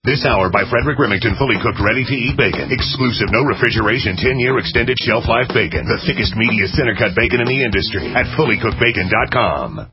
This hour by Frederick Remington, fully cooked, ready-to-eat bacon. Exclusive, no refrigeration, 10-year extended shelf life bacon. The thickest, meatiest center-cut bacon in the industry at fullycookedbacon.com.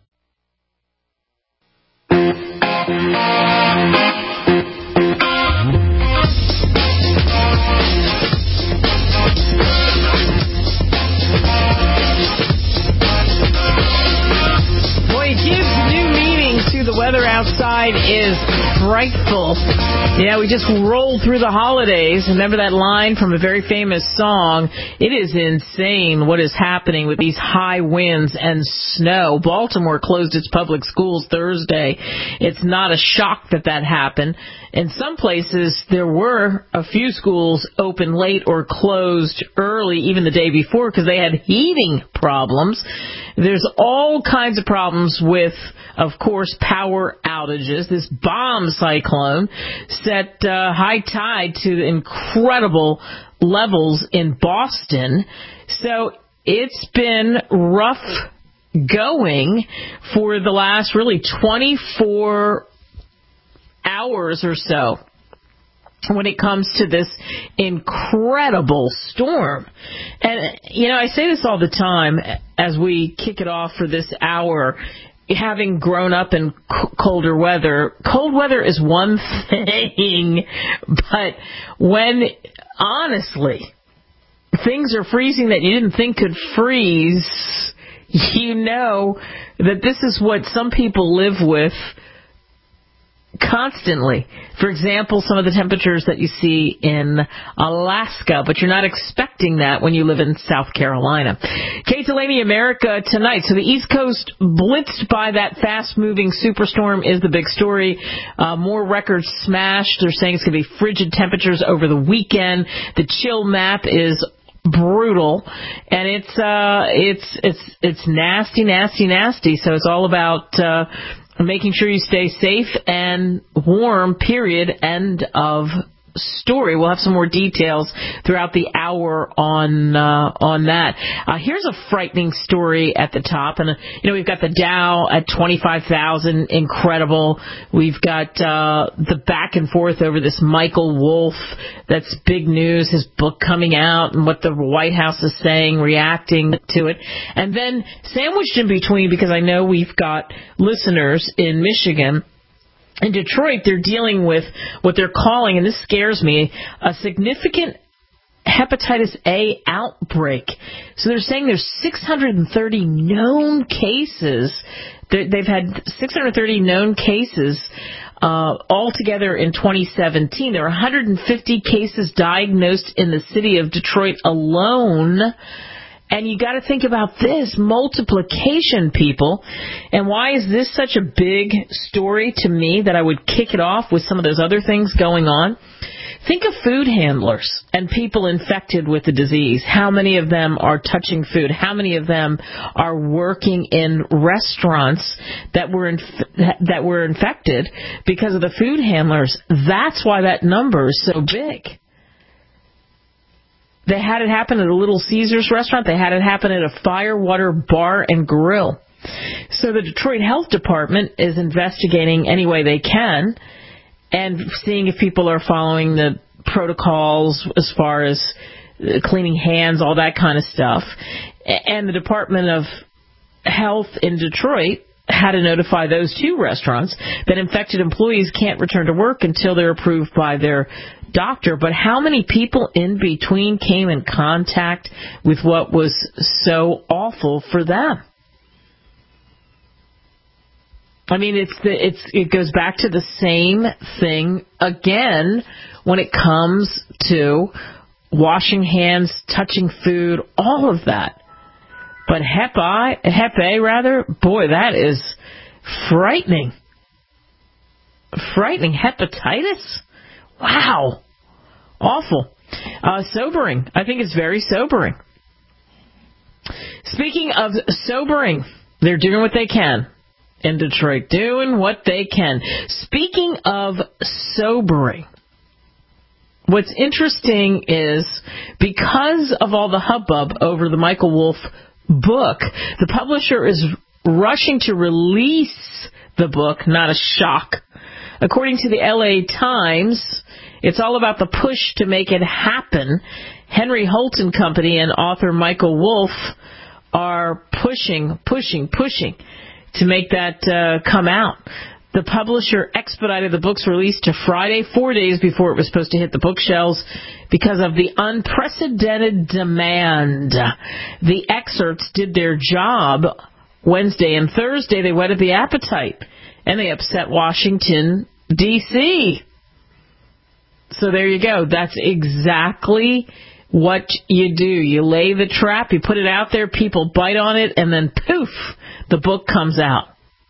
The weather outside is frightful. Yeah, we just rolled through the holidays. Remember that line from a very famous song? It is insane what is happening with these high winds and snow. Baltimore closed its public schools Thursday. It's not a shock that happened. In some places, there were a few schools open late or closed early, even the day before, because they had heating problems. There's all kinds of problems with, of course, power outages. This bomb cyclone set high tide to incredible levels in Boston. So it's been rough going for the last really 24 hours or so when it comes to this incredible storm. And, I say this all the time as we kick it off for this hour. Having grown up in colder weather, cold weather is one thing, but when, honestly, things are freezing that you didn't think could freeze, you know that this is what some people live with constantly. For example, some of the temperatures that you see in Alaska, but you're not expecting that when you live in South Carolina. Kate Delaney, America Tonight. So the East Coast blitzed by that fast-moving superstorm is the big story. More records smashed. They're saying it's going to be frigid temperatures over the weekend. The chill map is brutal, and it's nasty, nasty, nasty. So it's all about making sure you stay safe and warm, period, end of story. We'll have some more details throughout the hour on that. Here's a frightening story at the top. And, we've got the Dow at 25,000, incredible. We've got the back and forth over this Michael Wolff. That's big news, his book coming out and what the White House is saying, reacting to it. And then sandwiched in between, because I know we've got listeners in Michigan. In Detroit, they're dealing with what they're calling, and this scares me, a significant hepatitis A outbreak. So they're saying there's 630 known cases. They've had 630 known cases altogether in 2017. There are 150 cases diagnosed in the city of Detroit alone. And you got to think about this multiplication, people. And why is this such a big story to me that I would kick it off with some of those other things going on? Think of food handlers and people infected with the disease. How many of them are touching food? How many of them are working in restaurants that were infected because of the food handlers? That's why that number is so big. They had it happen at a Little Caesars restaurant. They had it happen at a Firewater Bar and Grill. So the Detroit Health Department is investigating any way they can and seeing if people are following the protocols as far as cleaning hands, all that kind of stuff. And the Department of Health in Detroit had to notify those two restaurants that infected employees can't return to work until they're approved by their doctor. But how many people in between came in contact with what was so awful for them? I mean, it goes back to the same thing again when it comes to washing hands, touching food, all of that. But Hep A, boy, that is frightening. Frightening. Hepatitis? Wow. Awful. Sobering. I think it's very sobering. Speaking of sobering, they're doing what they can in Detroit. Doing what they can. Speaking of sobering, what's interesting is because of all the hubbub over the Michael Wolff book, the publisher is rushing to release the book, not a shock, According to the LA Times, it's all about the push to make it happen. Henry Holt & Company and author Michael Wolff are pushing to make that come out. The publisher expedited the book's release to Friday, 4 days before it was supposed to hit the bookshelves because of the unprecedented demand. The excerpts did their job Wednesday and Thursday. They whetted the appetite, and they upset Washington, D.C. So there you go. That's exactly what you do. You lay the trap, you put it out there, people bite on it, and then poof, the book comes out.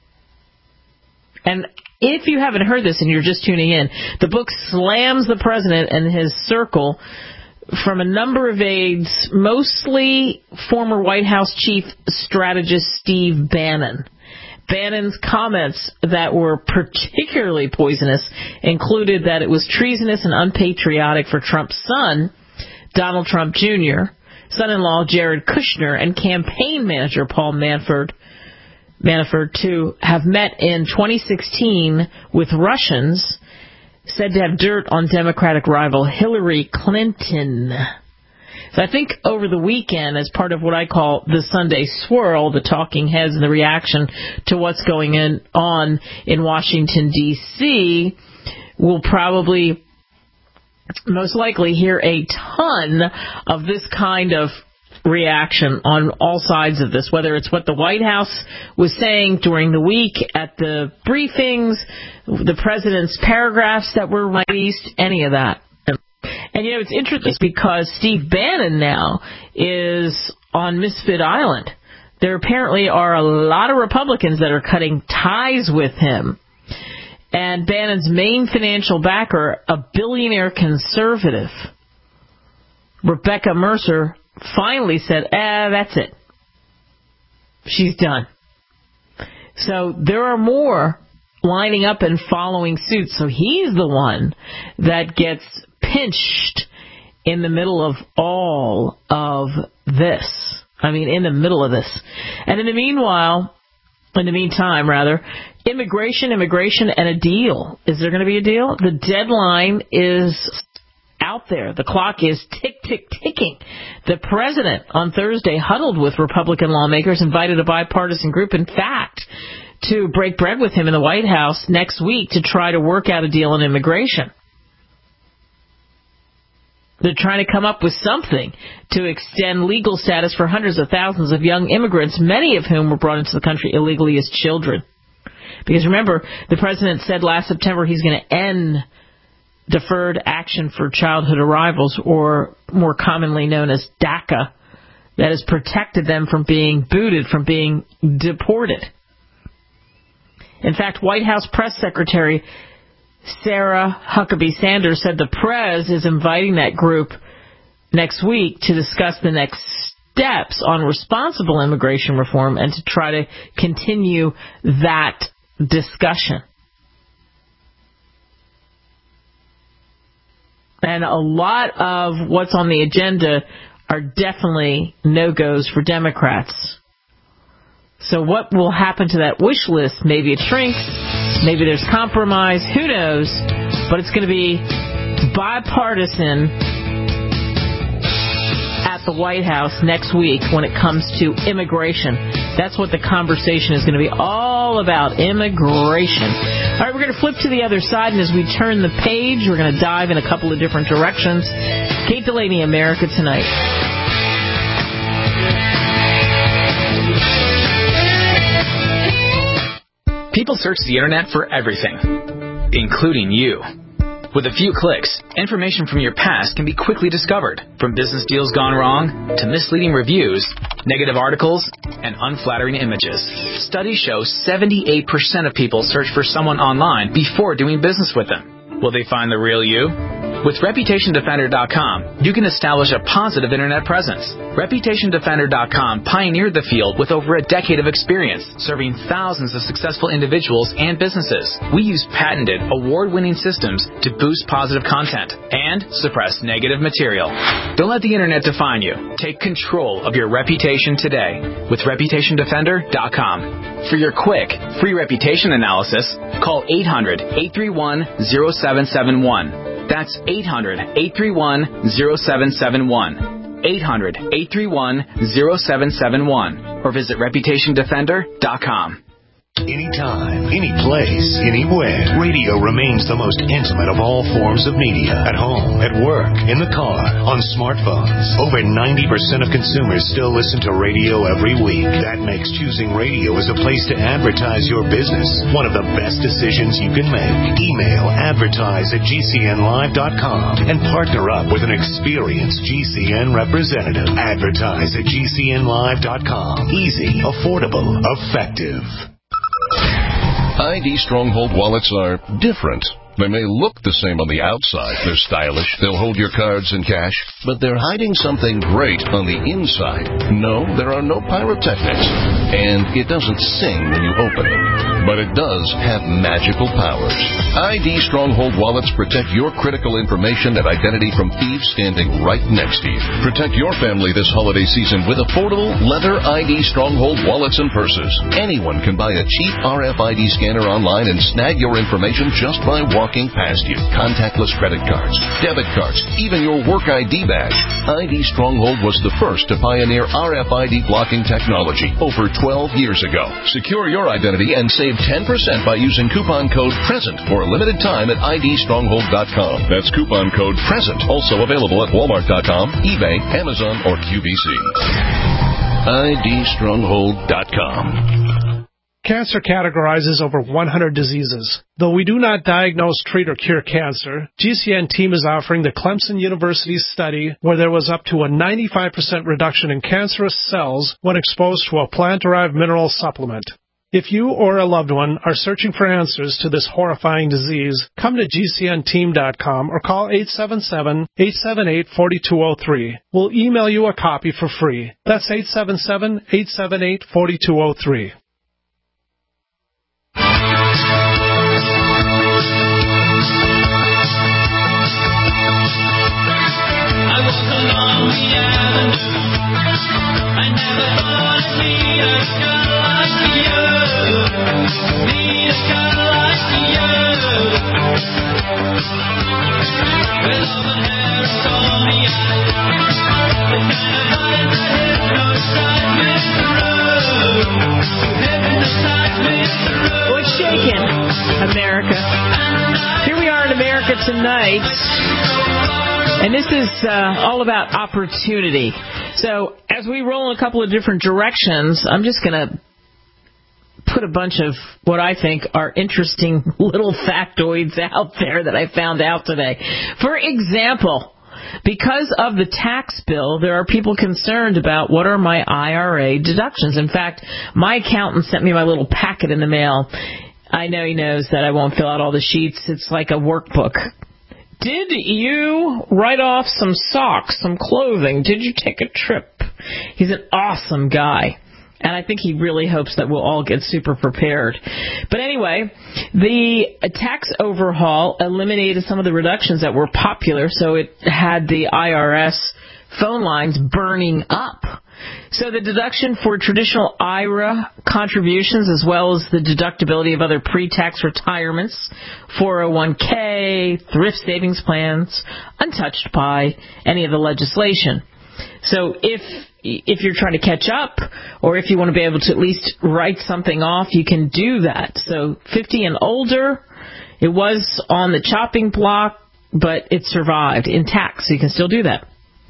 And if you haven't heard this and you're just tuning in, the book slams the president and his circle from a number of aides, mostly former White House chief strategist Steve Bannon. Bannon's comments that were particularly poisonous included that it was treasonous and unpatriotic for Trump's son, Donald Trump Jr., son-in-law Jared Kushner, and campaign manager Paul Manafort to have met in 2016 with Russians said to have dirt on Democratic rival Hillary Clinton. So I think over the weekend, as part of what I call the Sunday swirl, the talking heads and the reaction to what's going on in Washington, D.C., we'll probably most likely hear a ton of this kind of reaction on all sides of this, whether it's what the White House was saying during the week at the briefings, the president's paragraphs that were released, any of that. And, it's interesting because Steve Bannon now is on Misfit Island. There apparently are a lot of Republicans that are cutting ties with him. And Bannon's main financial backer, a billionaire conservative, Rebecca Mercer, finally said, that's it. She's done. So there are more lining up and following suit. So he's the one that gets pinched in the middle of all of this. In the middle of this. And in the meantime, immigration, and a deal. Is there going to be a deal? The deadline is out there. The clock is ticking. The president on Thursday huddled with Republican lawmakers, invited a bipartisan group, in fact, to break bread with him in the White House next week to try to work out a deal on immigration. They're trying to come up with something to extend legal status for hundreds of thousands of young immigrants, many of whom were brought into the country illegally as children. Because remember, the president said last September he's going to end Deferred Action for Childhood Arrivals, or more commonly known as DACA, that has protected them from being booted, from being deported. In fact, White House Press Secretary Sarah Huckabee Sanders said the Prez is inviting that group next week to discuss the next steps on responsible immigration reform and to try to continue that discussion. And a lot of what's on the agenda are definitely no-goes for Democrats. So what will happen to that wish list? Maybe it shrinks. Maybe there's compromise. Who knows? But it's going to be bipartisan at the White House next week when it comes to immigration. That's what the conversation is going to be all about, immigration. All right, we're going to flip to the other side, and as we turn the page, we're going to dive in a couple of different directions. Kate Delaney, America Tonight. People search the internet for everything, including you. With a few clicks, information from your past can be quickly discovered, from business deals gone wrong to misleading reviews, negative articles, and unflattering images. Studies show 78% of people search for someone online before doing business with them. Will they find the real you? With ReputationDefender.com, you can establish a positive internet presence. ReputationDefender.com pioneered the field with over a decade of experience, serving thousands of successful individuals and businesses. We use patented, award-winning systems to boost positive content and suppress negative material. Don't let the internet define you. Take control of your reputation today with ReputationDefender.com. For your quick, free reputation analysis, call 800-831-0771. That's 800-831-0771. 800-831-0771. Or visit ReputationDefender.com. Anytime, any place, anywhere, radio remains the most intimate of all forms of media. At home, at work, in the car, on smartphones. Over 90% of consumers still listen to radio every week. That makes choosing radio as a place to advertise your business one of the best decisions you can make. Email advertise@gcnlive.com and partner up with an experienced GCN representative. Advertise at gcnlive.com. Easy, affordable, effective. ID Stronghold wallets are different. They may look the same on the outside. They're stylish. They'll hold your cards and cash. But they're hiding something great on the inside. No, there are no pyrotechnics. And it doesn't sing when you open it. But it does have magical powers. ID Stronghold wallets protect your critical information and identity from thieves standing right next to you. Protect your family this holiday season with affordable leather ID Stronghold wallets and purses. Anyone can buy a cheap RFID scanner online and snag your information just by walking past you. Contactless credit cards, debit cards, even your work ID badge. ID Stronghold was the first to pioneer RFID blocking technology over 12 years ago. Secure your identity and save 10% by using coupon code PRESENT for a limited time at idstronghold.com. That's coupon code PRESENT. Also available at walmart.com, eBay, Amazon, or QVC. idstronghold.com. Cancer categorizes over 100 diseases. Though we do not diagnose, treat, or cure cancer, GCN team is offering the Clemson University study where there was up to a 95% reduction in cancerous cells when exposed to a plant-derived mineral supplement. If you or a loved one are searching for answers to this horrifying disease, come to GCNteam.com or call 877-878-4203. We'll email you a copy for free. That's 877-878-4203. What's shaking, America? Here we are in America tonight, and this is all about opportunity. So as we roll in a couple of different directions, I'm just going to put a bunch of what I think are interesting little factoids out there that I found out today. For example, because of the tax bill, there are people concerned about what are my IRA deductions. In fact, my accountant sent me my little packet in the mail. I know he knows that I won't fill out all the sheets. It's like a workbook. Did you write off some socks, some clothing? Did you take a trip? He's an awesome guy. And I think he really hopes that we'll all get super prepared. But anyway, the tax overhaul eliminated some of the reductions that were popular, so it had the IRS phone lines burning up. So the deduction for traditional IRA contributions, as well as the deductibility of other pre-tax retirements, 401k, thrift savings plans, untouched by any of the legislation. So if you're trying to catch up, or if you want to be able to at least write something off, you can do that. So 50 and older, it was on the chopping block, but it survived intact, so you can still do that.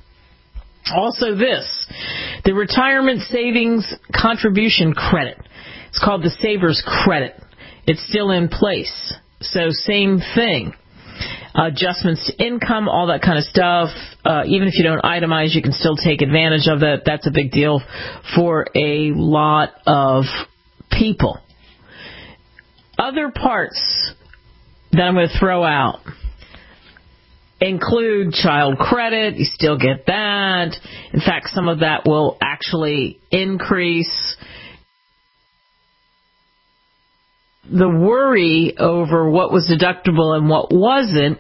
Also the retirement savings contribution credit. It's called the Savers Credit. It's still in place. So same thing. Adjustments to income, all that kind of stuff. Even if you don't itemize, you can still take advantage of that. That's a big deal for a lot of people. Other parts that I'm going to throw out. include child credit. You still get that. In fact, some of that will actually increase. The worry over what was deductible and what wasn't,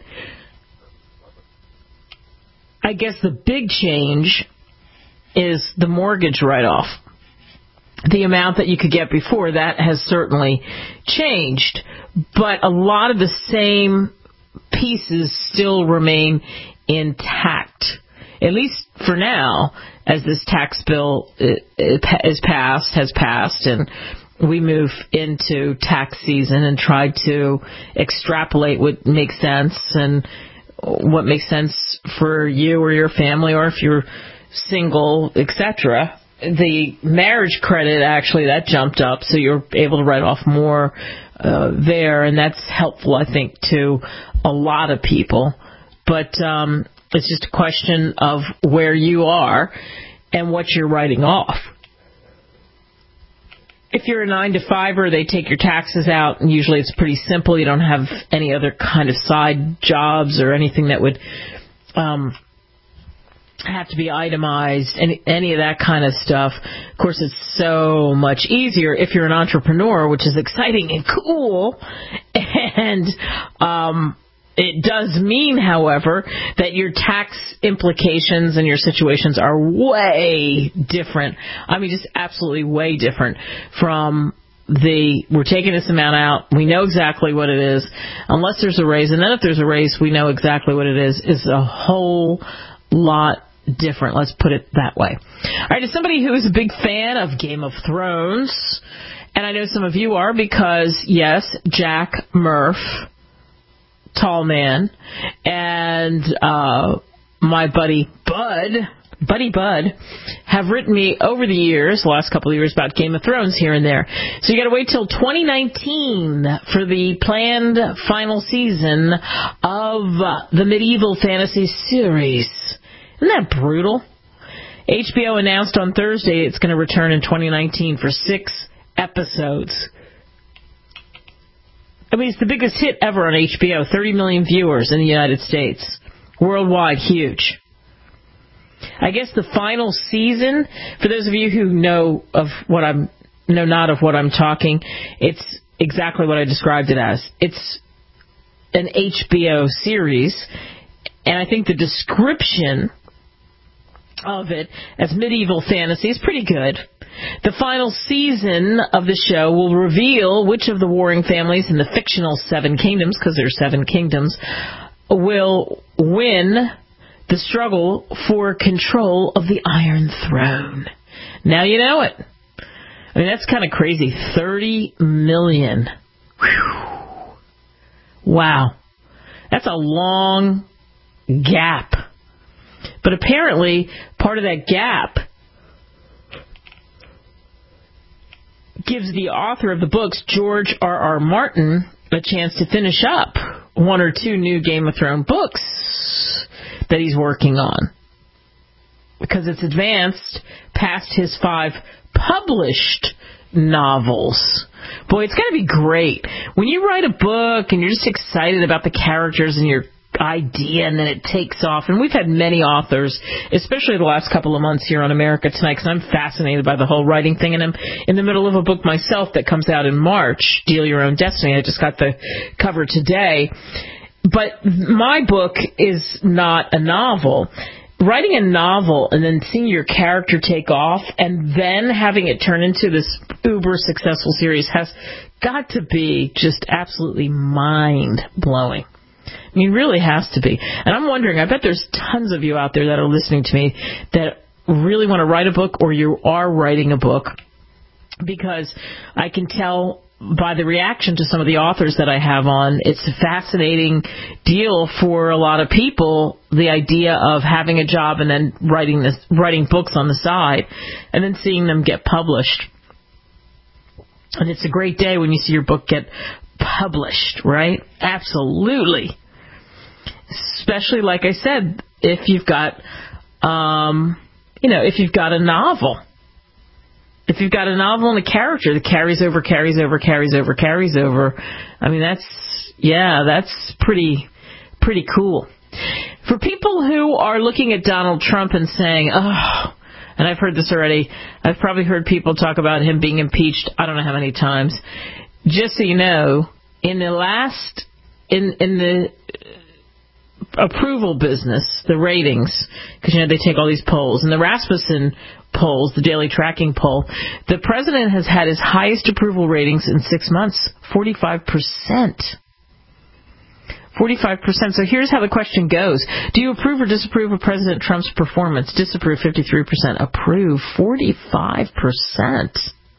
I guess the big change is the mortgage write-off. The amount that you could get before, that has certainly changed. But a lot of the same pieces still remain intact, at least for now, as this tax bill has passed, and we move into tax season and try to extrapolate what makes sense and what makes sense for you or your family, or if you're single, etc. The marriage credit, actually, that jumped up, so you're able to write off more there, and that's helpful, I think, to a lot of people. But it's just a question of where you are and what you're writing off. If you're a 9-to-5er, they take your taxes out, and usually it's pretty simple. You don't have any other kind of side jobs or anything that would have to be itemized, any of that kind of stuff. Of course, it's so much easier if you're an entrepreneur, which is exciting and cool. And it does mean, however, that your tax implications and your situations are way different. I mean, just absolutely way different from we're taking this amount out, we know exactly what it is, unless there's a raise. And then if there's a raise, we know exactly what it is a whole lot different. Let's put it that way. All right, as somebody who is a big fan of Game of Thrones, and I know some of you are, because, yes, Jack Murph, tall man, and my buddy Bud, have written me over the years, the last couple of years, about Game of Thrones here and there. So you got to wait till 2019 for the planned final season of the medieval fantasy series. Isn't that brutal? HBO announced on Thursday it's going to return in 2019 for 6 episodes. I mean, it's the biggest hit ever on HBO, 30 million viewers in the United States. Worldwide, huge. I guess the final season, for those of you who know not of what I'm talking, it's exactly what I described it as. It's an HBO series, and I think the description of it as medieval fantasy is pretty good. The final season of the show will reveal which of the warring families in the fictional 7 kingdoms, because there's 7 kingdoms, will win the struggle for control of the Iron Throne. Now you know it. I mean, that's kind of crazy. 30 million. Whew. Wow. That's a long gap. But apparently, part of that gap gives the author of the books, George R.R. Martin, a chance to finish up 1 or 2 new Game of Thrones books that he's working on, because it's advanced past his 5 published novels. Boy, it's got to be great when you write a book and you're just excited about the characters and your idea, and then it takes off. And we've had many authors, especially the last couple of months here on America Tonight, because I'm fascinated by the whole writing thing, and I'm in the middle of a book myself that comes out in March, Deal Your Own Destiny. I just got the cover today. But my book is not a novel. Writing a novel and then seeing your character take off and then having it turn into this uber successful series has got to be just absolutely mind-blowing. I mean, really has to be. And I'm wondering, I bet there's tons of you out there that are listening to me that really want to write a book, or you are writing a book, because I can tell by the reaction to some of the authors that I have on, it's a fascinating deal for a lot of people, the idea of having a job and then writing books on the side and then seeing them get published. And it's a great day when you see your book get published, right? Absolutely. Especially, like I said, if you've got, if you've got a novel. If you've got a novel and a character that carries over. I mean, that's pretty cool. people who are looking at Donald Trump and saying, oh, and I've heard this already, I've probably heard people talk about him being impeached, I don't know how many times. Just so you know, in the approval business, the ratings, because they take all these polls, and the Rasmussen polls, the daily tracking poll, the president has had his highest approval ratings in 6 months, 45%. 45%. So here's how the question goes. Do you approve or disapprove of President Trump's performance? Disapprove, 53%. Approve, 45%.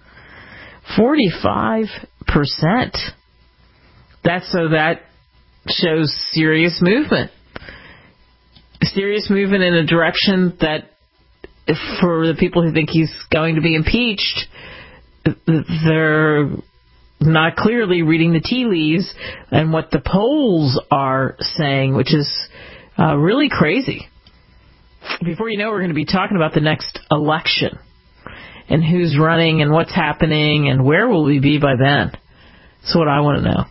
45%. That shows serious movement. Serious movement in a direction that, for the people who think he's going to be impeached, they're not clearly reading the tea leaves and what the polls are saying, which is really crazy. Before you know, we're going to be talking about the next election and who's running and what's happening and where will we be by then. That's what I want to know.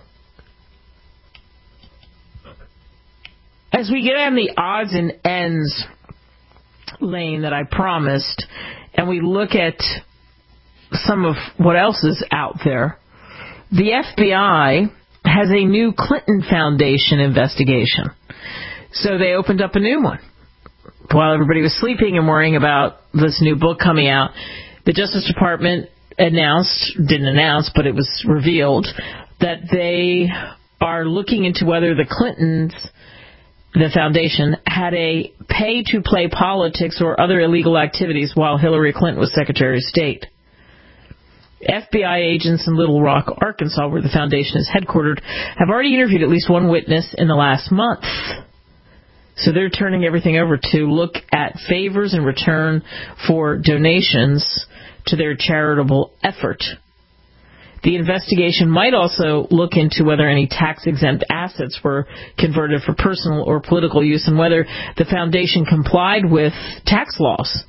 As we get on the odds and ends lane that I promised, and we look at some of what else is out there, the FBI has a new Clinton Foundation investigation. So they opened up a new one. While everybody was sleeping and worrying about this new book coming out, the Justice Department didn't announce, but it was revealed that they are looking into whether the Clintons, the foundation, had a pay-to-play politics or other illegal activities while Hillary Clinton was Secretary of State. FBI agents in Little Rock, Arkansas, where the foundation is headquartered, have already interviewed at least one witness in the last month. So they're turning everything over to look at favors in return for donations to their charitable effort. The investigation might also look into whether any tax-exempt assets were converted for personal or political use and whether the foundation complied with tax laws.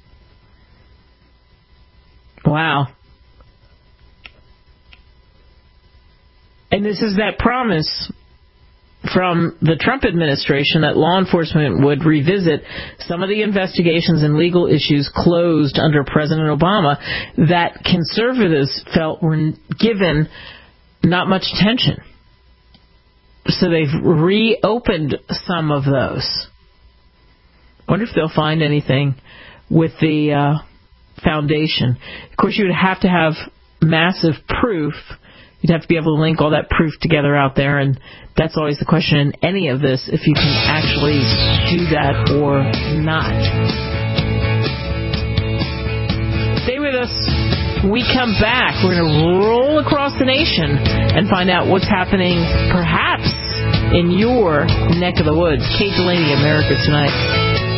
Wow. And this is that promise from the Trump administration that law enforcement would revisit some of the investigations and legal issues closed under President Obama that conservatives felt were given not much attention. So they've reopened some of those. I wonder if they'll find anything with the foundation. Of course, you would have to have massive proof. You'd have to be able to link all that proof together out there, and that's always the question in any of this, if you can actually do that or not. Stay with us. When we come back, we're going to roll across the nation and find out what's happening, perhaps, in your neck of the woods. Kate Delaney, America Tonight.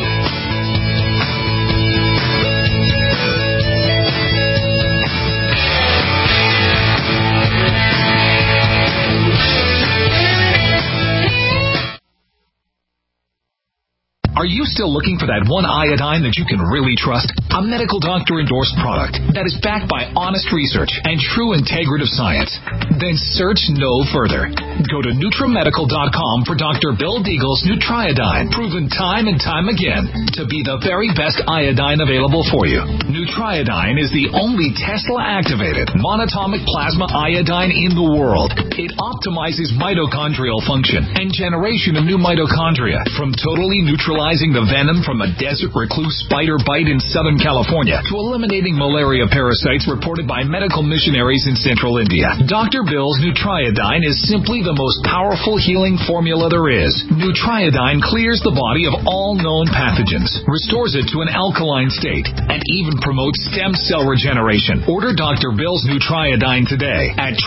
Are you still looking for that one iodine that you can really trust? A medical doctor endorsed product that is backed by honest research and true integrative science? Then search no further. Go to NutriMedical.com for Dr. Bill Deagle's Nutriodine, proven time and time again to be the very best iodine available for you. Nutriodine is the only Tesla-activated monatomic plasma iodine in the world. It optimizes mitochondrial function and generation of new mitochondria from totally neutralizing the venom from a desert recluse spider bite in Southern California to eliminating malaria parasites reported by medical missionaries in Central India. Dr. Bill's Nutriodine is simply the most powerful healing formula there is. Nutriodine clears the body of all known pathogens, restores it to an alkaline state, and even promotes stem cell regeneration. Order Dr. Bill's Nutriodine today at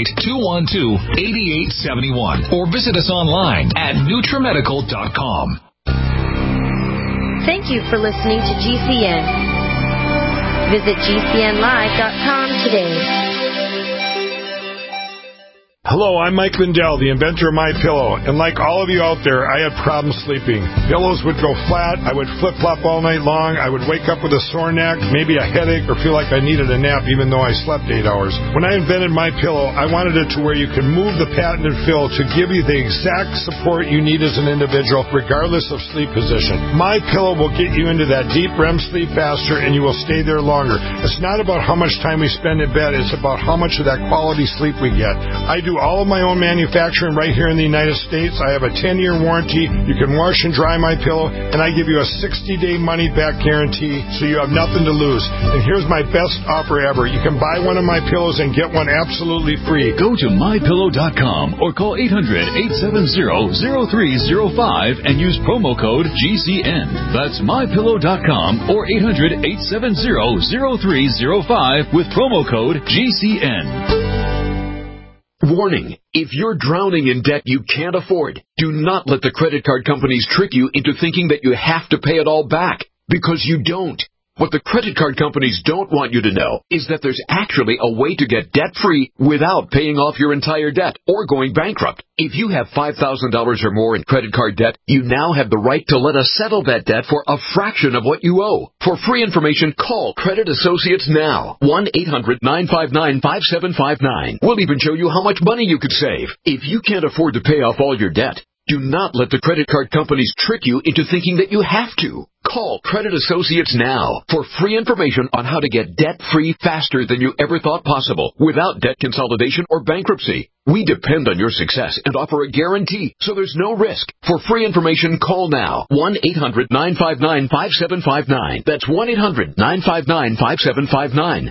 888-212-8871 or visit us online at NutriMedical.com. Thank you for listening to GCN. Visit GCNlive.com today. Hello, I'm Mike Lindell, the inventor of MyPillow, and like all of you out there, I had problems sleeping. Pillows would go flat, I would flip-flop all night long, I would wake up with a sore neck, maybe a headache, or feel like I needed a nap even though I slept 8 hours. When I invented MyPillow, I wanted it to where you can move the patented fill to give you the exact support you need as an individual, regardless of sleep position. MyPillow will get you into that deep REM sleep faster, and you will stay there longer. It's not about how much time we spend in bed, it's about how much of that quality sleep we get. I do all of my own manufacturing right here in the United States. I have a 10-year warranty. You can wash and dry MyPillow, and I give you a 60-day money-back guarantee, so you have nothing to lose. And here's my best offer ever. You can buy one of my pillows and get one absolutely free. Go to MyPillow.com or call 800-870-0305 and use promo code GCN. That's MyPillow.com or 800-870-0305 with promo code GCN. Warning, if you're drowning in debt you can't afford, do not let the credit card companies trick you into thinking that you have to pay it all back, because you don't. What the credit card companies don't want you to know is that there's actually a way to get debt-free without paying off your entire debt or going bankrupt. If you have $5,000 or more in credit card debt, you now have the right to let us settle that debt for a fraction of what you owe. For free information, call Credit Associates now. 1-800-959-5759. We'll even show you how much money you could save. If you can't afford to pay off all your debt, do not let the credit card companies trick you into thinking that you have to. Call Credit Associates now for free information on how to get debt-free faster than you ever thought possible without debt consolidation or bankruptcy. We depend on your success and offer a guarantee, so there's no risk. For free information, call now. 1-800-959-5759. That's 1-800-959-5759.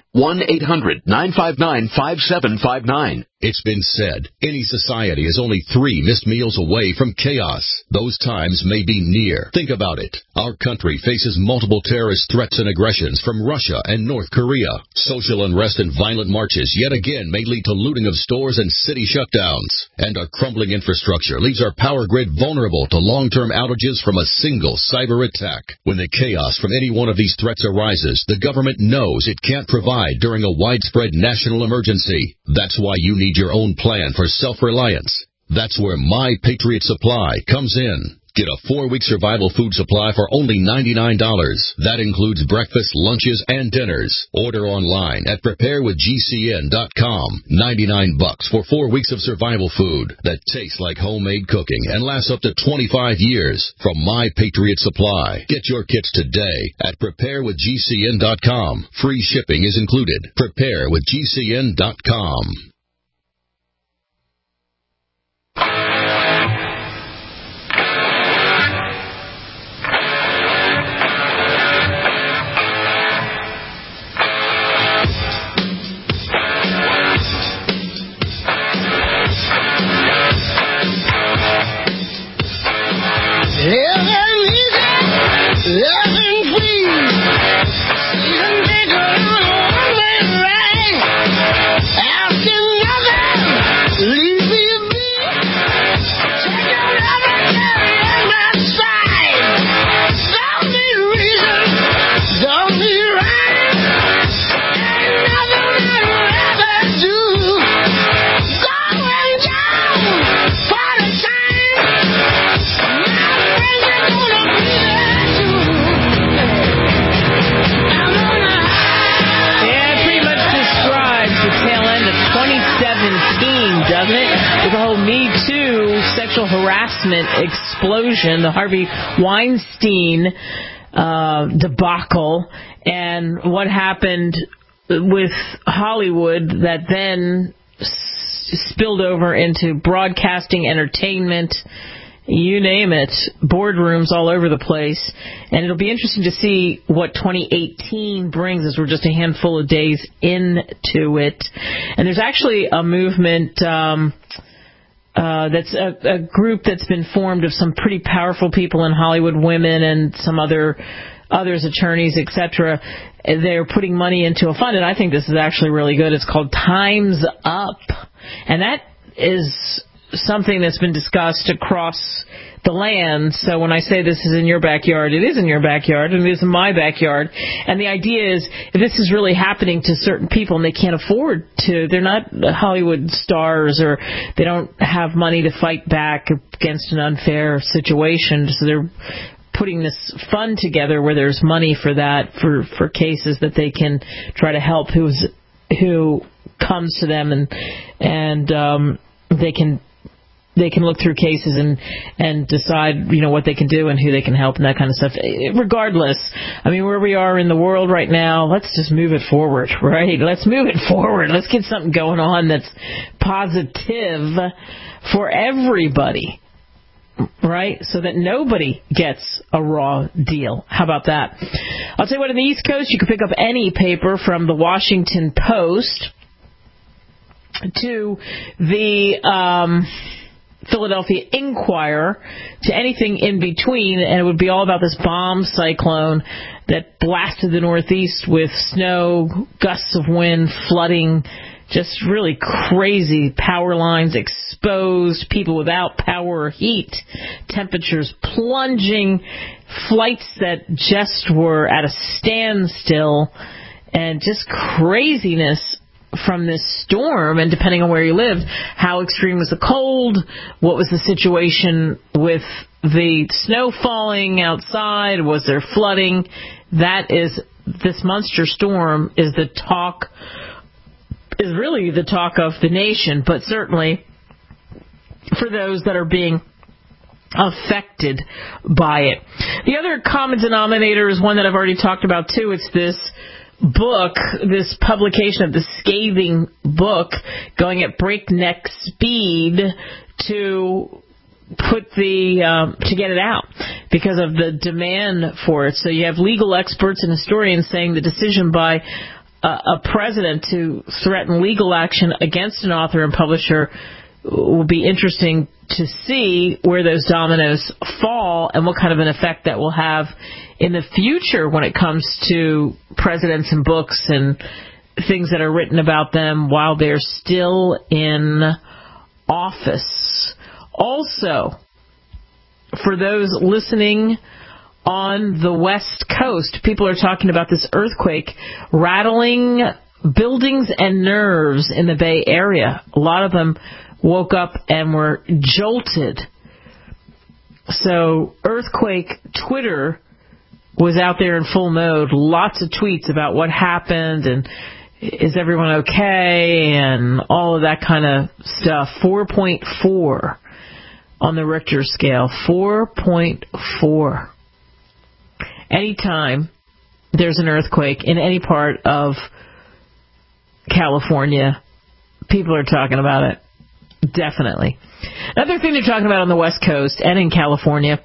1-800-959-5759. It's been said, any society is only 3 missed meals away from chaos. Those times may be near. Think about it. Our country faces multiple terrorist threats and aggressions from Russia and North Korea. Social unrest and violent marches yet again may lead to looting of stores and city shutdowns. And our crumbling infrastructure leaves our power grid vulnerable to long-term outages from a single cyber attack. When the chaos from any one of these threats arises, the government knows it can't provide during a widespread national emergency. That's why you need your own plan for self-reliance. That's where My Patriot Supply comes in. Get a 4-week survival food supply for only $99. That includes breakfast, lunches, and dinners. Order online at preparewithgcn.com. $99 for 4 weeks of survival food that tastes like homemade cooking and lasts up to 25 years from My Patriot Supply. Get your kits today at preparewithgcn.com. Free shipping is included. Preparewithgcn.com. Harassment explosion, the Harvey Weinstein debacle, and what happened with Hollywood that then spilled over into broadcasting, entertainment, you name it, boardrooms all over the place. And it'll be interesting to see what 2018 brings, as we're just a handful of days into it. And there's actually a movement that's a group that's been formed of some pretty powerful people in Hollywood, women and some others, attorneys, etc. They're putting money into a fund, and I think this is actually really good. It's called Time's Up, and that is something that's been discussed across the land. So when I say this is in your backyard, it is in your backyard, and it is in my backyard. And the idea is, if this is really happening to certain people and they can't afford to, they're not Hollywood stars, or they don't have money to fight back against an unfair situation, so they're putting this fund together where there's money for that, for cases that they can try to help who comes to them, and they can look through cases and decide, what they can do and who they can help and that kind of stuff. Regardless, I mean, where we are in the world right now, let's just move it forward, right? Let's move it forward. Let's get something going on that's positive for everybody, right? So that nobody gets a raw deal. How about that? I'll tell you what, on the East Coast, you can pick up any paper from the Washington Post to the Philadelphia Inquirer, to anything in between, and it would be all about this bomb cyclone that blasted the Northeast with snow, gusts of wind, flooding, just really crazy, power lines exposed, people without power or heat, temperatures plunging, flights that just were at a standstill, and just craziness from this storm. And depending on where you lived, how extreme was the cold, what was the situation with the snow falling outside, was there flooding? This monster storm is really the talk of the nation, but certainly for those that are being affected by it. The other common denominator is one that I've already talked about too. It's this book, this publication of the scathing book, going at breakneck speed to get it out because of the demand for it. So you have legal experts and historians saying the decision by a president to threaten legal action against an author and publisher will be interesting to see where those dominoes fall and what kind of an effect that will have in the future when it comes to presidents and books and things that are written about them while they're still in office. Also, for those listening on the West Coast, people are talking about this earthquake rattling buildings and nerves in the Bay Area. A lot of them woke up and were jolted. So earthquake Twitter was out there in full mode. Lots of tweets about what happened and is everyone okay and all of that kind of stuff. 4.4 on the Richter scale. 4.4. Anytime there's an earthquake in any part of California, people are talking about it. Definitely. Another thing they're talking about on the West Coast and in California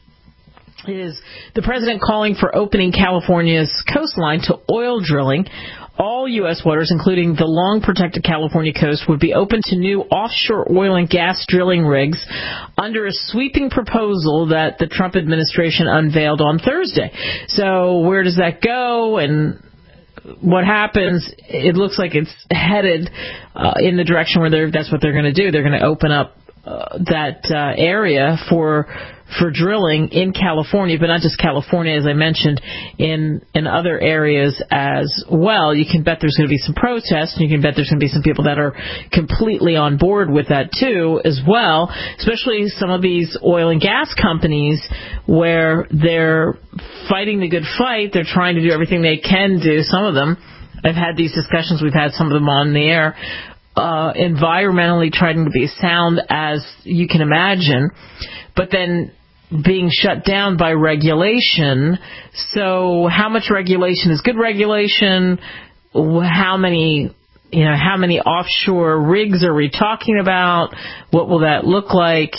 is the president calling for opening California's coastline to oil drilling. All U.S. waters, including the long-protected California coast, would be open to new offshore oil and gas drilling rigs under a sweeping proposal that the Trump administration unveiled on Thursday. So where does that go and what happens? It looks like it's headed in the direction where that's what they're going to do. They're going to open up that area for drilling in California, but not just California, as I mentioned, in other areas as well. You can bet there's going to be some protests, and you can bet there's going to be some people that are completely on board with that too as well, especially some of these oil and gas companies where they're fighting the good fight. They're trying to do everything they can do. Some of them, I've had these discussions, we've had some of them on the air, environmentally trying to be as sound as you can imagine, but then being shut down by regulation. So how much regulation is good regulation? How many offshore rigs are we talking about? What will that look like?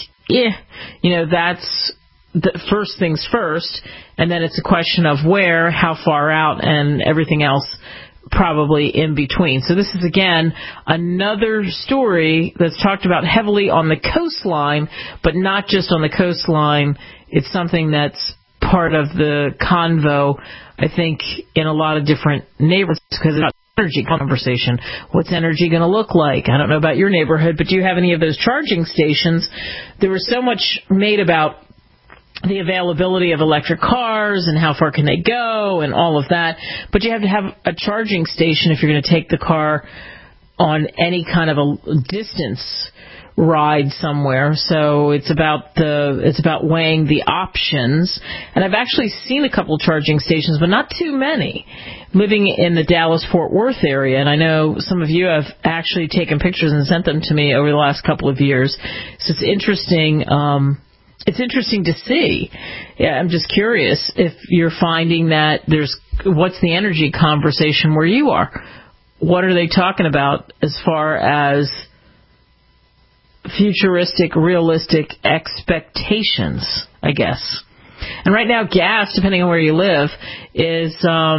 That's the first things first, and then it's a question of where, how far out, and everything else probably in between. So this is, again, another story that's talked about heavily on the coastline, but not just on the coastline. It's something that's part of the convo, I think, in a lot of different neighborhoods, because it's not energy conversation. What's energy going to look like? I don't know about your neighborhood, but do you have any of those charging stations? There was so much made about the availability of electric cars and how far can they go and all of that. But you have to have a charging station if you're going to take the car on any kind of a distance ride somewhere. So it's about weighing the options. And I've actually seen a couple charging stations, but not too many, living in the Dallas-Fort Worth area. And I know some of you have actually taken pictures and sent them to me over the last couple of years. So it's interesting. It's interesting to see. Yeah, I'm just curious if you're finding that what's the energy conversation where you are? What are they talking about as far as futuristic, realistic expectations, I guess? And right now, gas, depending on where you live, is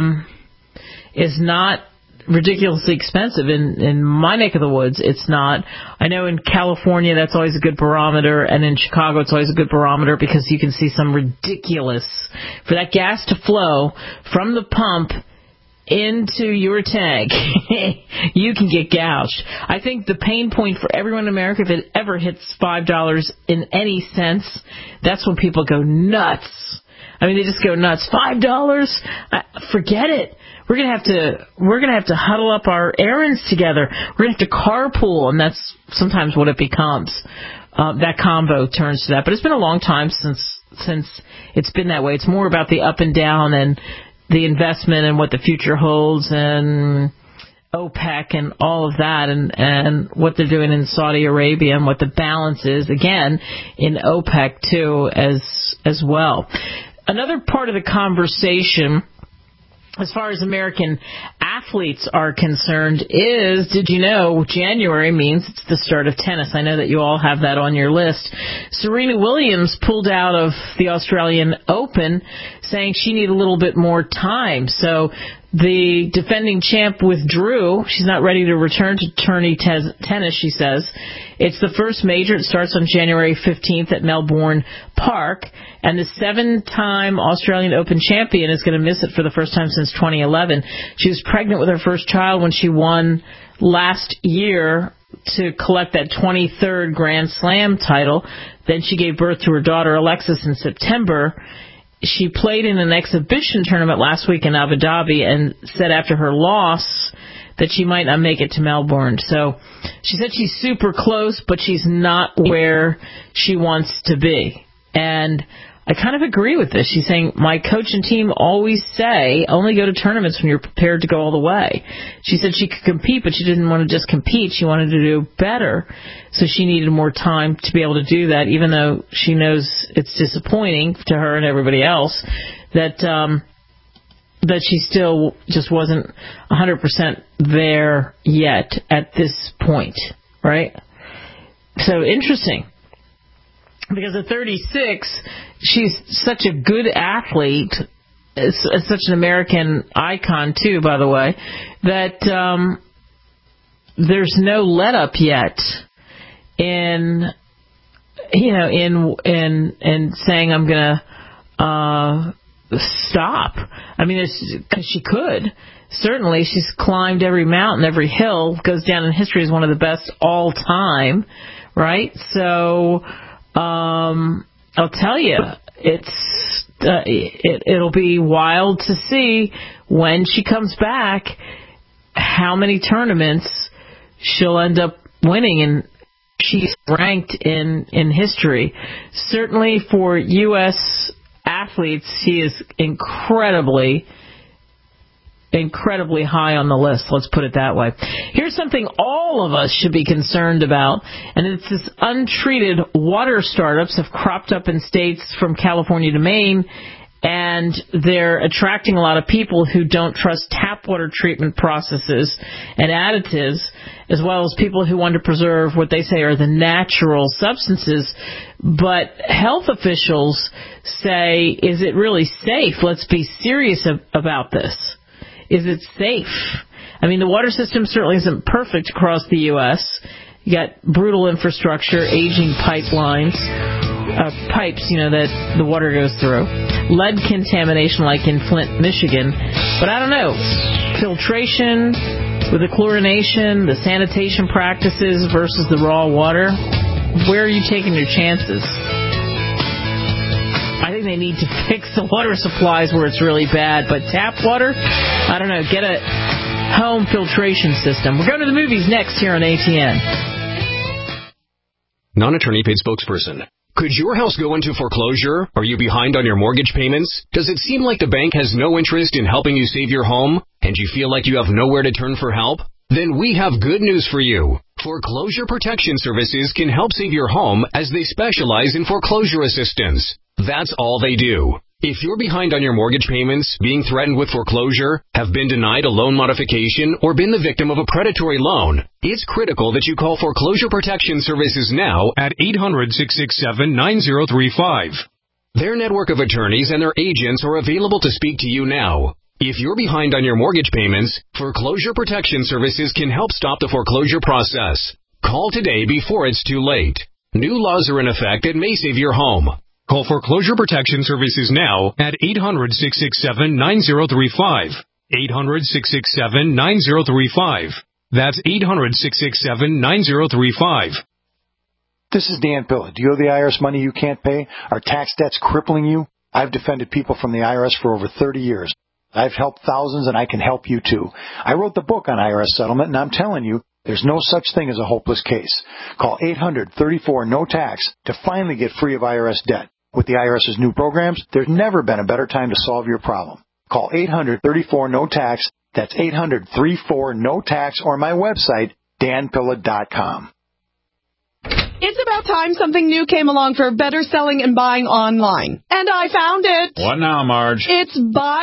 not ridiculously expensive. In my neck of the woods, it's not. I know in California that's always a good barometer, and in Chicago it's always a good barometer because you can see some ridiculous, for that gas to flow from the pump into your tank, you can get gouged. I think the pain point for everyone in America, if it ever hits $5 in any sense, that's when people go nuts. I mean, they just go nuts. $5? Forget it. We're gonna have to huddle up our errands together. We're gonna have to carpool, and that's sometimes what it becomes. That combo turns to that. But it's been a long time since it's been that way. It's more about the up and down and the investment and what the future holds, and OPEC and all of that, and what they're doing in Saudi Arabia, and what the balance is again in OPEC too as well. Another part of the conversation, as far as American athletes are concerned, is, did you know January means it's the start of tennis? I know that you all have that on your list. Serena Williams pulled out of the Australian Open, saying she needed a little bit more time. So the defending champ withdrew. She's not ready to return to tourney tennis, she says. It's the first major. It starts on January 15th at Melbourne Park. And the 7-time Australian Open champion is going to miss it for the first time since 2011. She was pregnant with her first child when she won last year to collect that 23rd Grand Slam title. Then she gave birth to her daughter Alexis in September. She played in an exhibition tournament last week in Abu Dhabi and said after her loss that she might not make it to Melbourne. So she said she's super close, but she's not where she wants to be. And I kind of agree with this. She's saying, my coach and team always say, only go to tournaments when you're prepared to go all the way. She said she could compete, but she didn't want to just compete. She wanted to do better. So she needed more time to be able to do that, even though she knows it's disappointing to her and everybody else that she still just wasn't 100% there yet at this point, right? So interesting. Because at 36, she's such a good athlete, such an American icon too, by the way, that there's no let up yet in saying I'm gonna stop. I mean, because she could. Certainly, she's climbed every mountain, every hill, goes down in history as one of the best all time, right? So I'll tell you, it'll be wild to see when she comes back how many tournaments she'll end up winning, and she's ranked in history. Certainly for U.S. athletes, she is incredibly high on the list, let's put it that way. Here's something all of us should be concerned about, and it's this untreated water startups have cropped up in states from California to Maine, and they're attracting a lot of people who don't trust tap water treatment processes and additives, as well as people who want to preserve what they say are the natural substances. But health officials say, is it really safe? Let's be serious about this. Is it safe? I mean, the water system certainly isn't perfect across the U.S. You got brutal infrastructure, aging pipelines, pipes, that the water goes through. Lead contamination like in Flint, Michigan. But I don't know. Filtration with the chlorination, the sanitation practices versus the raw water. Where are you taking your chances? I think they need to fix the water supplies where it's really bad. But tap water, I don't know, get a home filtration system. We're going to the movies next here on ATN. Non-attorney paid spokesperson. Could your house go into foreclosure? Are you behind on your mortgage payments? Does it seem like the bank has no interest in helping you save your home, and you feel like you have nowhere to turn for help? Then we have good news for you. Foreclosure Protection Services can help save your home as they specialize in foreclosure assistance. That's all they do. If you're behind on your mortgage payments, being threatened with foreclosure, have been denied a loan modification, or been the victim of a predatory loan, it's critical that you call Foreclosure Protection Services now at 800-667-9035. Their network of attorneys and their agents are available to speak to you now. If you're behind on your mortgage payments, Foreclosure Protection Services can help stop the foreclosure process. Call today before it's too late. New laws are in effect that may save your home. Call Foreclosure Protection Services now at 800-667-9035. 800-667-9035. That's 800-667-9035. This is Dan Pilla. Do you owe the IRS money you can't pay? Are tax debts crippling you? I've defended people from the IRS for over 30 years. I've helped thousands, and I can help you too. I wrote the book on IRS settlement, and I'm telling you, there's no such thing as a hopeless case. Call 800-34-NO-TAX to finally get free of IRS debt. With the IRS's new programs, there's never been a better time to solve your problem. Call 800-34-NO-TAX. That's 800-34-NO-TAX, or my website, danpilla.com. It's about time something new came along for better selling and buying online. And I found it. What now, Marge? It's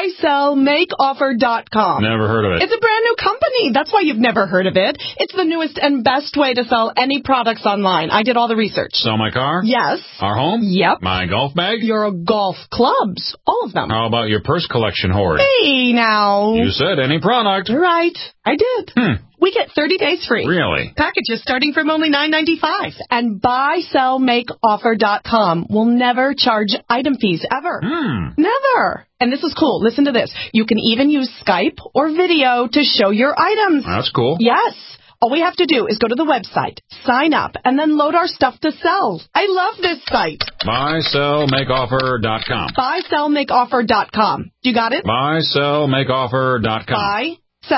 buysellmakeoffer.com. Never heard of it. It's a brand new company. That's why you've never heard of it. It's the newest and best way to sell any products online. I did all the research. Sell my car? Yes. Our home? Yep. My golf bag? Your golf clubs. All of them. How about your purse collection hoard? Hey, now. You said any product. Right. I did. We get 30 days free. Really? Packages starting from only $9.95. And buysellmakeoffer.com will never charge item fees ever. Never. And this is cool. Listen to this. You can even use Skype or video to show your items. That's cool. Yes. All we have to do is go to the website, sign up, and then load our stuff to sell. I love this site. Buysellmakeoffer.com. Buysellmakeoffer.com. You got it? Buysellmakeoffer.com.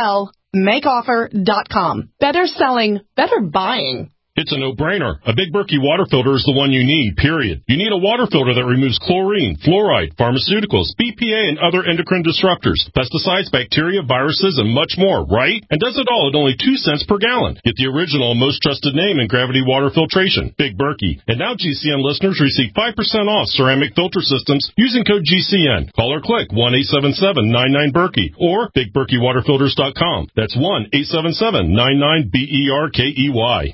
Buysellmakeoffer.com. Better selling, better buying. It's a no-brainer. A Big Berkey water filter is the one you need, period. You need a water filter that removes chlorine, fluoride, pharmaceuticals, BPA, and other endocrine disruptors, pesticides, bacteria, viruses, and much more, right? And does it all at only 2 cents per gallon. Get the original and most trusted name in gravity water filtration, Big Berkey. And now GCN listeners receive 5% off ceramic filter systems using code GCN. Call or click 1-877-99-BERKEY or BigBerkeyWaterFilters.com. That's 1-877-99-BERKEY.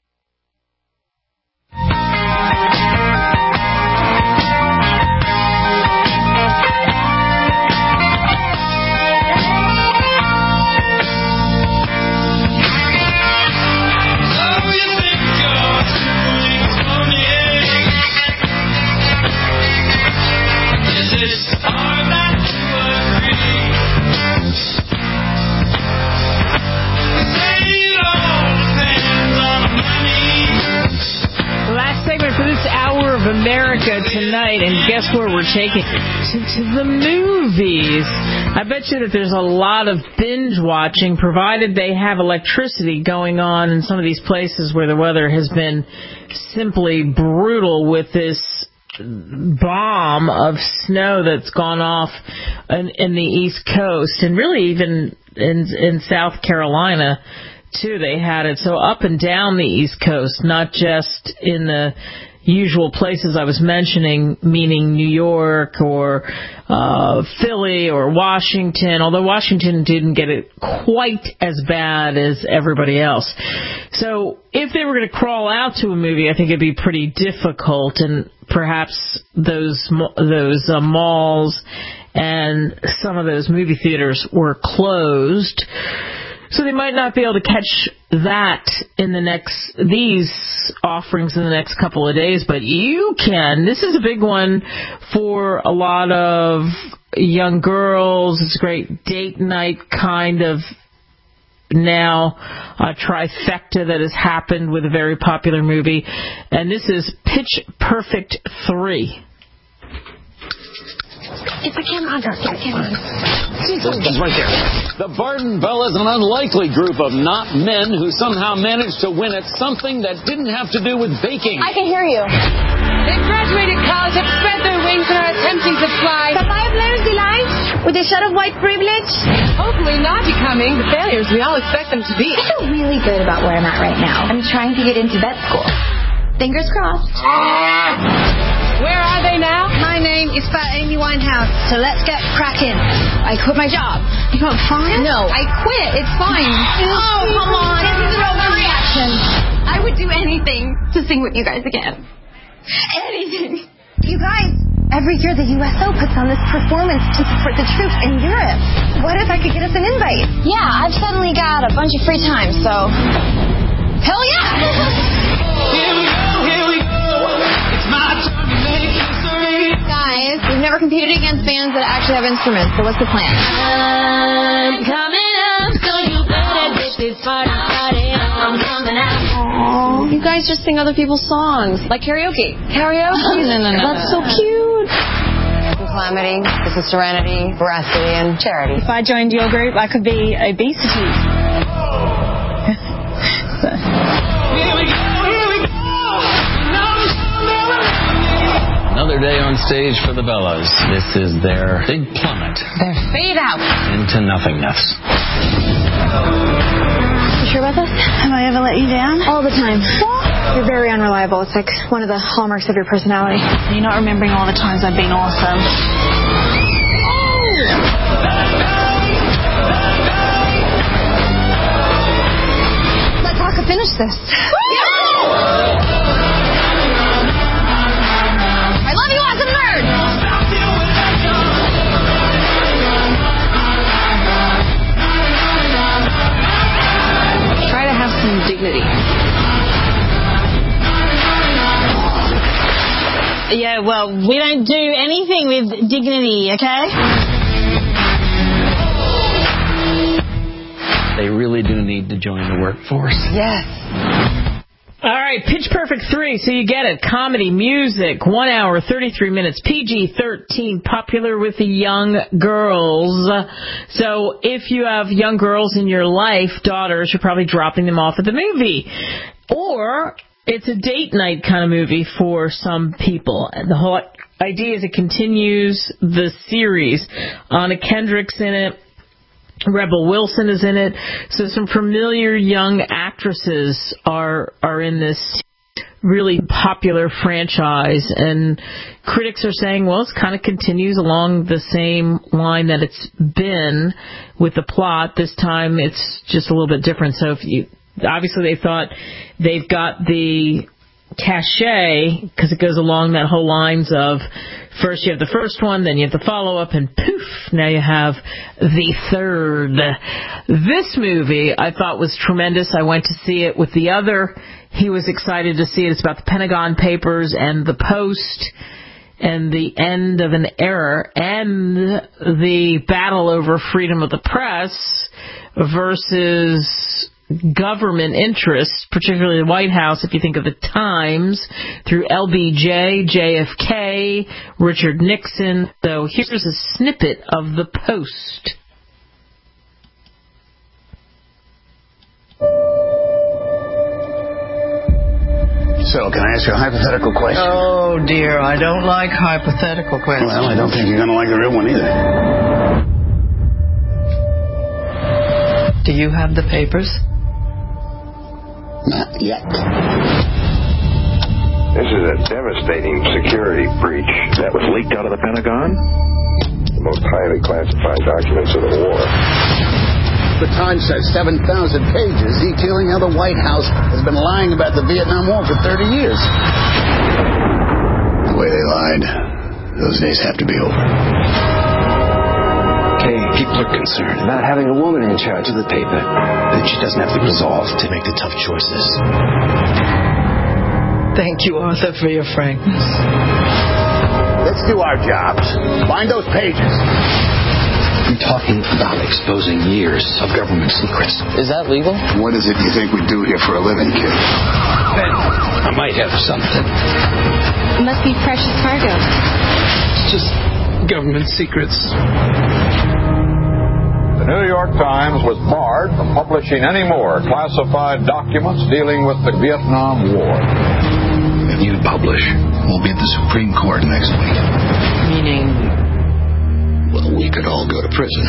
America tonight, and guess where we're taking to the movies. I bet you that there's a lot of binge watching, provided they have electricity going on in some of these places where the weather has been simply brutal with this bomb of snow that's gone off in the East Coast, and really even in South Carolina too. They had it so up and down the East Coast, not just in the usual places I was mentioning, meaning New York or Philly or Washington, although Washington didn't get it quite as bad as everybody else. So if they were going to crawl out to a movie, I think it'd be pretty difficult, and perhaps those malls and some of those movie theaters were closed. So they might not be able to catch that in these offerings in the next couple of days, but you can. This is a big one for a lot of young girls. It's a great date night kind of now a trifecta that has happened with a very popular movie. And this is Pitch Perfect 3. Get the camera on her. Get the camera on her. It's right there. The Barden Bellas, an unlikely group of not men who somehow managed to win at something that didn't have to do with baking. I can hear you. They've graduated college, have spread their wings, and are attempting to fly. The fire players delight with a shot of white privilege. Hopefully not becoming the failures we all expect them to be. I feel really good about where I'm at right now. I'm trying to get into vet school. Fingers crossed. Where are they now? My name is Fat Amy Winehouse, so let's get cracking. I quit my job. You got fired? No, I quit. It's fine. Oh, come on. This is an overreaction. I would do anything to sing with you guys again. Anything. You guys, every year the USO puts on this performance to support the troops in Europe. What if I could get us an invite? Yeah, I've suddenly got a bunch of free time, so... Hell yeah! Here we go. It's my turn to make history. Guys, we've never competed against bands that actually have instruments, so what's the plan? I'm coming up, so you better get this party started. I'm coming out. Aww. You guys just sing other people's songs, like karaoke. Karaoke? No. That's so cute. Calamity, this is Serenity, Veracity, and Charity. If I joined your group, I could be obesity. Another day on stage for the Bellas. This is their big plummet. Their fade out. Into nothingness. You sure about this? Have I ever let you down? All the time. You're very unreliable. It's like one of the hallmarks of your personality. You're not remembering all the times I've been awesome. Let Taka finish this. I love you as a nerd! Try to have some dignity. Yeah, well, we don't do anything with dignity, okay? They really do need to join the workforce. Yes. All right, Pitch Perfect 3, so you get it. Comedy, music, 1 hour, 33 minutes, PG-13, popular with the young girls. So if you have young girls in your life, daughters, you're probably dropping them off at the movie. Or it's a date night kind of movie for some people. And the whole idea is it continues the series. Anna Kendrick's in it. Rebel Wilson is in it. So some familiar young actresses are in this really popular franchise. And critics are saying, well, it kind of continues along the same line that it's been with the plot. This time it's just a little bit different. So obviously they thought they've got the cachet because it goes along that whole lines of first you have the first one, then you have the follow-up, and poof, now you have the third. This movie I thought was tremendous. I went to see it with the other. He was excited to see it. It's about the Pentagon Papers and the Post and the end of an era and the battle over freedom of the press versus government interests, particularly the White House, if you think of the Times, through LBJ, JFK, Richard Nixon. So here's a snippet of the Post. So, can I ask you a hypothetical question? Oh, dear, I don't like hypothetical questions. Well, I don't think you're going to like the real one either. Do you have the papers? Not yet. This is a devastating security breach that was leaked out of the Pentagon. The most highly classified documents of the war. The Times says 7,000 pages detailing how the White House has been lying about the Vietnam War for 30 years. The way they lied, those days have to be over. Okay, people are concerned about having a woman in charge of the paper. That she doesn't have the resolve to make the tough choices. Thank you, Arthur, for your frankness. Let's do our jobs. Find those pages. I'm talking about exposing years of government secrets. Is that legal? What is it you think we do here for a living, kid? Ben, I might have something. It must be precious cargo. Just government secrets. The New York Times was barred from publishing any more classified documents dealing with the Vietnam War. If you publish, we'll be at the Supreme Court next week. Meaning? Well, we could all go to prison.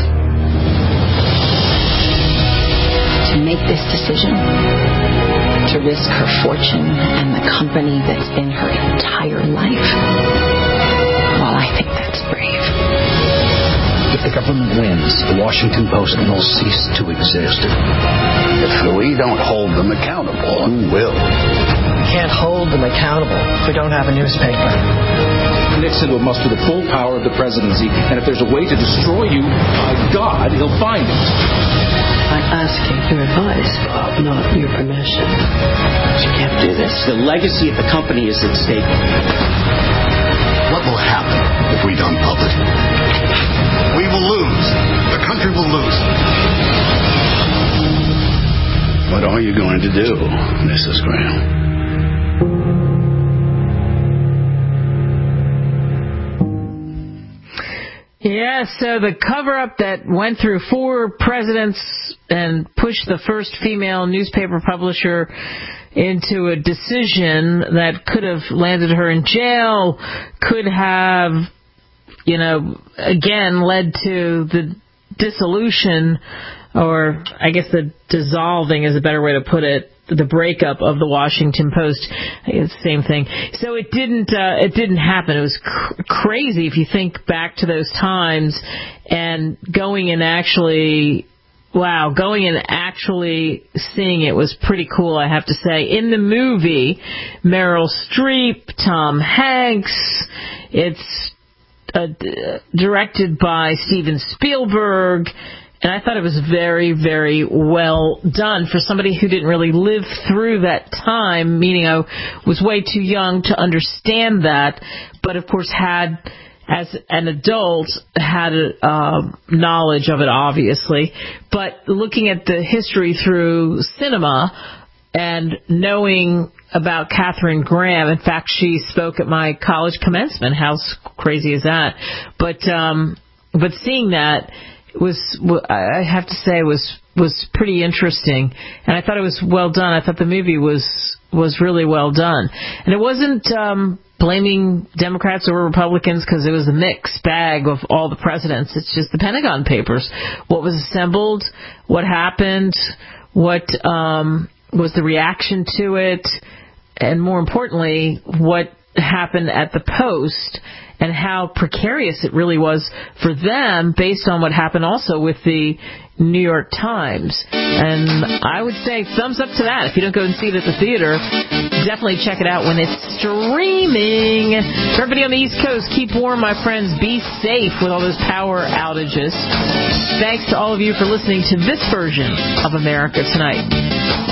To make this decision, to risk her fortune and the company that's been her entire life, well, I think that's brave. If the government wins, the Washington Post will cease to exist. If we don't hold them accountable, who will? We can't hold them accountable if we don't have a newspaper. Nixon will muster the full power of the presidency, and if there's a way to destroy you, by God, he'll find it. I'm asking your advice, Bob, not your permission. You can't do this. The legacy of the company is at stake. What will happen if we don't publish? We will lose. The country will lose. What are you going to do, Mrs. Graham? Yeah, so the cover-up that went through 4 presidents and pushed the first female newspaper publisher into a decision that could have landed her in jail, could have, again, led to the dissolution, or I guess the dissolving is a better way to put it, the breakup of the Washington Post. It's the same thing. So it didn't happen. It was crazy if you think back to those times, and going and actually seeing it was pretty cool, I have to say. In the movie, Meryl Streep, Tom Hanks, it's directed by Steven Spielberg, and I thought it was very, very well done for somebody who didn't really live through that time, meaning I was way too young to understand that, but of course had, as an adult, had knowledge of it, obviously. But looking at the history through cinema and knowing about Katharine Graham, in fact, she spoke at my college commencement. How crazy is that? But seeing that, I have to say, was pretty interesting, and I thought it was well done. I thought the movie was really well done, and it wasn't blaming Democrats or Republicans, because it was a mixed bag of all the presidents. It's just the Pentagon Papers, what was assembled, what happened, what was the reaction to it, and more importantly, what happened at the Post, and how precarious it really was for them based on what happened also with the New York Times. And I would say thumbs up to that. If you don't go and see it at the theater, definitely check it out when it's streaming. For everybody on the East Coast, keep warm, my friends. Be safe with all those power outages. Thanks to all of you for listening to this version of America Tonight.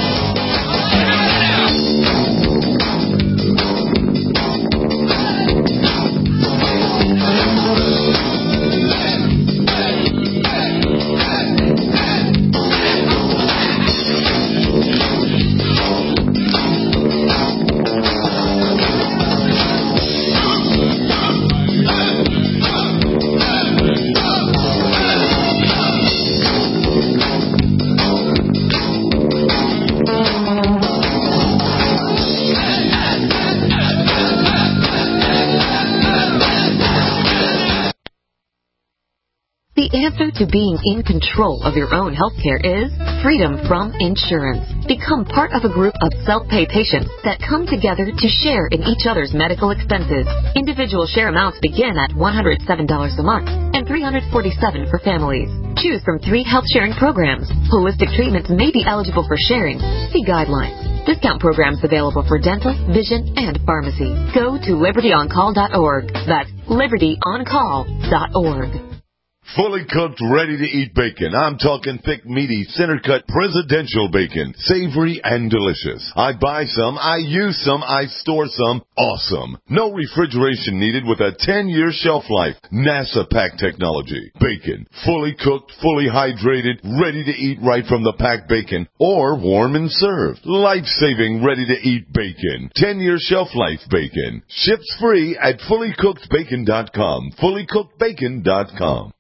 The answer to being in control of your own healthcare is freedom from insurance. Become part of a group of self-pay patients that come together to share in each other's medical expenses. Individual share amounts begin at $107 a month and $347 for families. Choose from 3 health sharing programs. Holistic treatments may be eligible for sharing. See guidelines. Discount programs available for dental, vision, and pharmacy. Go to libertyoncall.org. That's libertyoncall.org. Fully cooked, ready-to-eat bacon. I'm talking thick, meaty, center-cut presidential bacon. Savory and delicious. I buy some, I use some, I store some. Awesome. No refrigeration needed with a 10-year shelf life. NASA pack technology. Bacon. Fully cooked, fully hydrated, ready to eat right from the packed bacon, or warm and served. Life-saving, ready-to-eat bacon. 10-year shelf life bacon. Ships free at fullycookedbacon.com. Fullycookedbacon.com.